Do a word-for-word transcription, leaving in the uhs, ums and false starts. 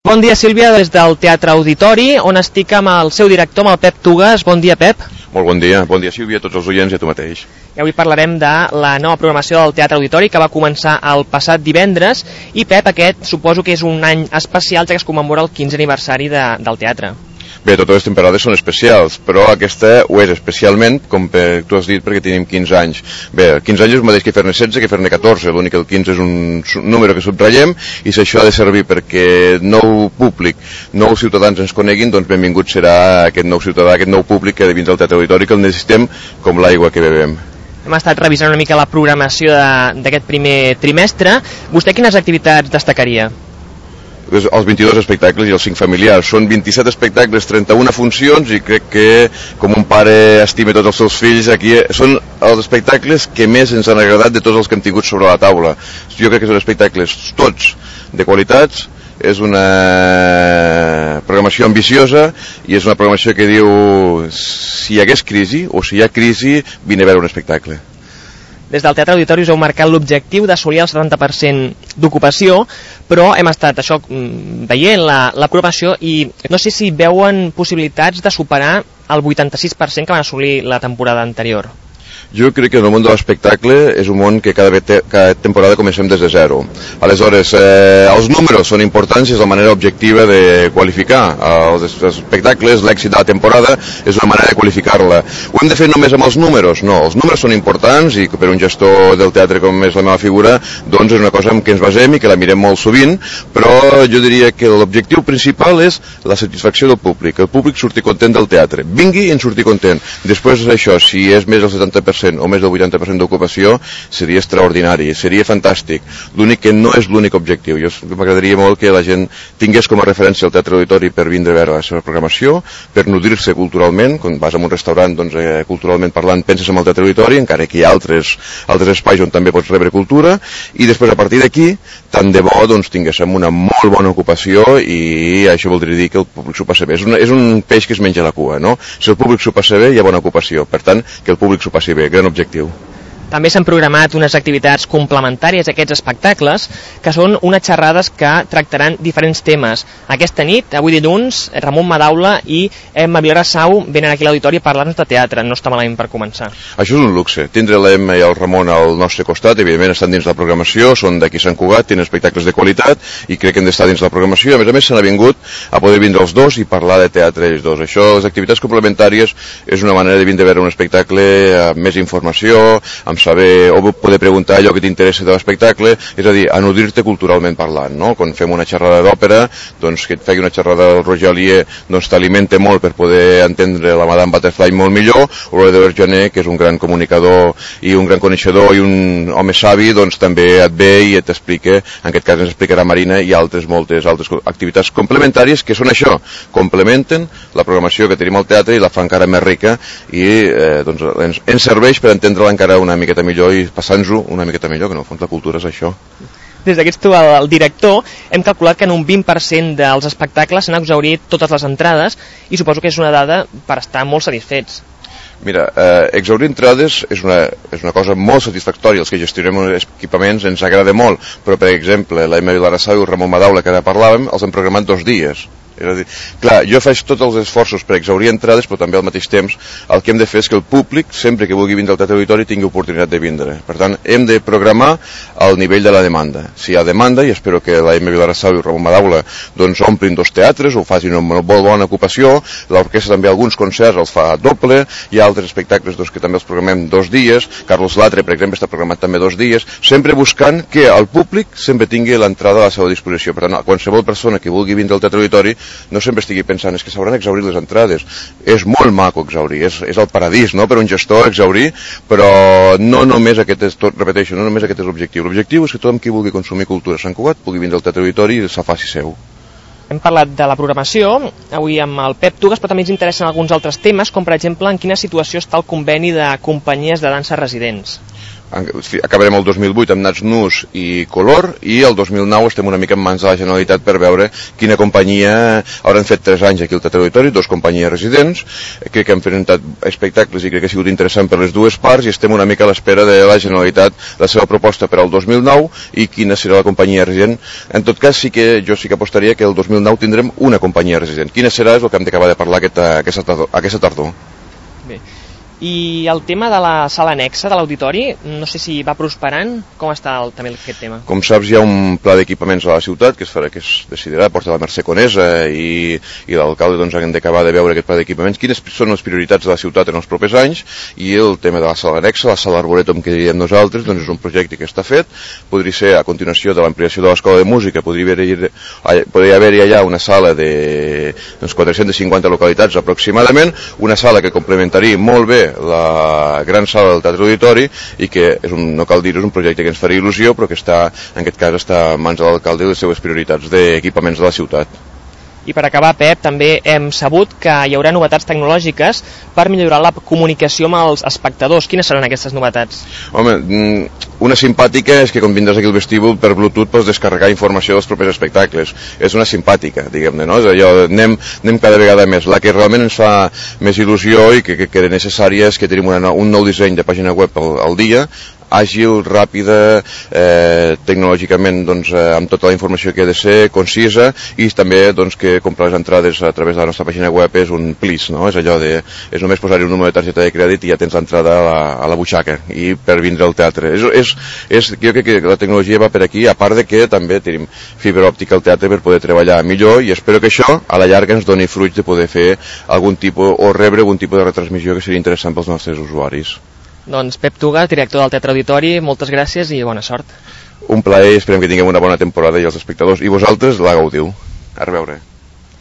Bon dia, Sílvia, des del Teatre Auditori, on estic amb el seu director, amb el Pep Tugas. Bon dia, Pep. Molt bon dia. Bon dia, Sílvia, a tots els oients i a tu mateix. I avui parlarem de la nova programació del Teatre Auditori, que va començar el passat divendres. I, Pep, aquest suposo que és un any especial, ja que es commemora el quinze aniversari de, del teatre. Bé, totes les temporades són especials, però aquesta ho és especialment, com tu has dit, perquè tenim quinze anys. Bé, quinze anys és el mateix que fer-ne setze, que fer-ne catorze, l'únic que el quinze és un número que subratllem, i si això ha de servir perquè nou públic, nous ciutadans ens coneguin, doncs benvingut serà aquest nou ciutadà, aquest nou públic que ha de vindre al Teatre Auditori, que el necessitem com l'aigua que bevem. Hem estat revisant una mica la programació d'aquest primer trimestre. Vostè quines activitats destacaria? Els vint-i-dos espectacles i els cinc familiars. Són vint-i-set espectacles, trenta-una funcions, i crec que, com un pare estima tots els seus fills, aquí són els espectacles que més ens han agradat de tots els que hem tingut sobre la taula. Jo crec que són espectacles tots de qualitats, és una programació ambiciosa i és una programació que diu si hi hagués crisi o si hi ha crisi, vine a veure un espectacle. Des del Teatre Auditori us heu marcat l'objectiu d'assolir el setanta per cent d'ocupació, però hem estat això veient la, la programació i no sé si veuen possibilitats de superar el vuitanta-sis per cent que van assolir la temporada anterior. Jo crec que en el món de l'espectacle és un món que cada, te cada temporada comencem des de zero. Aleshores, eh, els números són importants i és la manera objectiva de qualificar els espectacles, l'èxit de la temporada és una manera de qualificar-la. Ho hem de fer només amb els números? No, els números són importants i per un gestor del teatre com és la meva figura, doncs és una cosa en què ens basem i que la mirem molt sovint, però jo diria que l'objectiu principal és la satisfacció del públic, que el públic surti content del teatre, vingui i en surti content. Després això, si és més del setanta per cent o més del vuitanta per cent d'ocupació, seria extraordinari, seria fantàstic. L'únic que no és l'únic objectiu. Jo m'agradaria molt que la gent tingués com a referència el Teatre Auditori per vindre a veure la seva programació, per nodrir-se culturalment. Quan vas a un restaurant, doncs, eh, culturalment parlant, penses en el Teatre Auditori, encara que hi ha altres, altres espais on també pots rebre cultura, i després a partir d'aquí, tant de bo, doncs, tinguéssim una molt bona ocupació i això voldria dir que el públic s'ho passa bé. És, una, és un peix que es menja la cua, no? Si el públic s'ho passa bé, hi ha bona ocupació. Per tant, que el públic s'ho passi bé. Gran objectiu. També s'han programat unes activitats complementàries a aquests espectacles, que són unes xerrades que tractaran diferents temes. Aquesta nit, avui dilluns, Ramon Madaula i Emma Vilarasau venen aquí a l'auditori a parlar-nos de teatre. No està malament per començar. Això és un luxe. Tindre l'Emma i el Ramon al nostre costat, evidentment estan dins la programació, són d'aquí Sant Cugat, tenen espectacles de qualitat i crec que hem d'estar dins la programació. A més a més, s'han vingut a poder vindre els dos i parlar de teatre ells dos. Això, les activitats complementàries, és una manera de vindre a veure un espectacle amb més informació, amb saber o poder preguntar allò que t'interessa de l'espectacle, és a dir, a nodrir-te culturalment parlant, no? Quan fem una xerrada d'òpera, doncs que et faci una xerrada del Roger Alier, doncs t'alimenta molt per poder entendre la Madame Butterfly molt millor, o l'Eduard Gené, que és un gran comunicador i un gran coneixedor i un home savi, doncs també et ve i et explica, en aquest cas ens explicarà Marina, i altres moltes altres activitats complementàries que són això, complementen la programació que tenim al teatre i la fa encara més rica i eh, doncs ens, ens serveix per entendre-la encara una miqueta millor i passant-nos-ho una miqueta millor, que en el fons la cultura és això. Des que ets tu el director, hem calculat que en un vint per cent dels espectacles s'han exhaurit totes les entrades i suposo que és una dada per estar molt satisfets. Mira, eh, exhaurir entrades és una, és una cosa molt satisfactòria. Els que gestionem equipaments ens agrada molt, però per exemple l'Emma Vilarasau i el Ramon Madaula que ara parlàvem els hem programat dos dies. És a dir, clar, jo faig tots els esforços per exhaurir entrades, però també al mateix temps el que hem de fer és que el públic, sempre que vulgui vindre al Teatre Auditori, tingui oportunitat de vindre. Per tant, hem de programar al nivell de la demanda. Si hi ha demanda, i espero que la Emma Vilarasau i Ramon Madaula doncs omplin dos teatres o facin una molt bona ocupació, l'orquestra també alguns concerts els fa doble, hi ha altres espectacles doncs, que també els programem dos dies, Carlos Latre, per exemple, està programat també dos dies, sempre buscant que el públic sempre tingui l'entrada a la seva disposició. Per tant, qualsevol persona que vulgui vindre al Teatre Auditori no sempre estigui pensant, és que s'hauran exhaurit les entrades. És molt maco exhaurir, és, és el paradís, no?, per un gestor exhaurir, però no només aquest és, tot, repeteixo, no només aquest és l'objectiu. L'objectiu és que tothom qui vulgui consumir cultura a Sant Cugat pugui vindre al Teatre Auditori i se'l faci seu. Hem parlat de la programació, avui amb el Pep Tugas, però també ens interessen alguns altres temes, com per exemple en quina situació està el conveni de companyies de dansa residents. acabarem el dos mil vuit amb Nats Nus i Color, i el dos mil nou estem una mica en mans de la Generalitat per veure quina companyia. Hauran fet tres anys aquí al Teatre Auditori, dos companyies residents, crec que han presentat espectacles i crec que ha sigut interessant per les dues parts, i estem una mica a l'espera de la Generalitat, la seva proposta per al dos mil nou i quina serà la companyia resident. En tot cas, sí que jo sí que apostaria que el dos mil nou tindrem una companyia resident. Quina serà és el que hem d'acabar de parlar aquesta, aquesta, tardor, aquesta tardor. Bé. I el tema de la sala anexa de l'auditori, no sé si va prosperant, com està el, també aquest tema? Com saps, hi ha un pla d'equipaments a la ciutat que es farà, que es decidirà, porta la Mercè Conesa i, i l'alcalde, doncs han d'acabar de veure aquest pla d'equipaments, quines són les prioritats de la ciutat en els propers anys, i el tema de la sala anexa, la sala Arboretum que diríem nosaltres, doncs és un projecte que està fet, podria ser a continuació de l'ampliació de l'escola de música, podria haver-hi podria haver allà una sala de doncs, quatre-centes cinquanta localitats aproximadament, una sala que complementaria molt bé la gran sala del Teatre Auditori, i que és un, no cal dir, és un projecte que ens faria il·lusió, però que està, en aquest cas està en mans de l'alcalde i les seves prioritats d'equipaments de la ciutat. I per acabar, Pep, també hem sabut que hi haurà novetats tecnològiques per millorar la comunicació amb els espectadors. Quines seran aquestes novetats? Home, una simpàtica és que quan vindràs aquí al vestíbul per Bluetooth pots descarregar informació dels propers espectacles. És una simpàtica, diguem-ne, no? És allò, anem, anem cada vegada més. La que realment ens fa més il·lusió i que, que, que era necessària és que tenim una, un nou disseny de pàgina web al, al dia, àgil, ràpida, eh, tecnològicament doncs, eh, amb tota la informació que ha de ser, concisa, i també doncs, que comprar les entrades a través de la nostra pàgina web és un plis, no? És allò de, és només posar-hi un número de targeta de crèdit i ja tens l'entrada a, la, a la butxaca i per vindre al teatre. És, és, és, jo crec que la tecnologia va per aquí, a part de que també tenim fibra òptica al teatre per poder treballar millor, i espero que això a la llarga ens doni fruits de poder fer algun tipus o rebre algun tipus de retransmissió que seria interessant pels nostres usuaris. Doncs Pep Tugas, director del Teatre Auditori, moltes gràcies i bona sort. Un plaer, esperem que tinguem una bona temporada i els espectadors, i vosaltres la gaudiu. A reveure.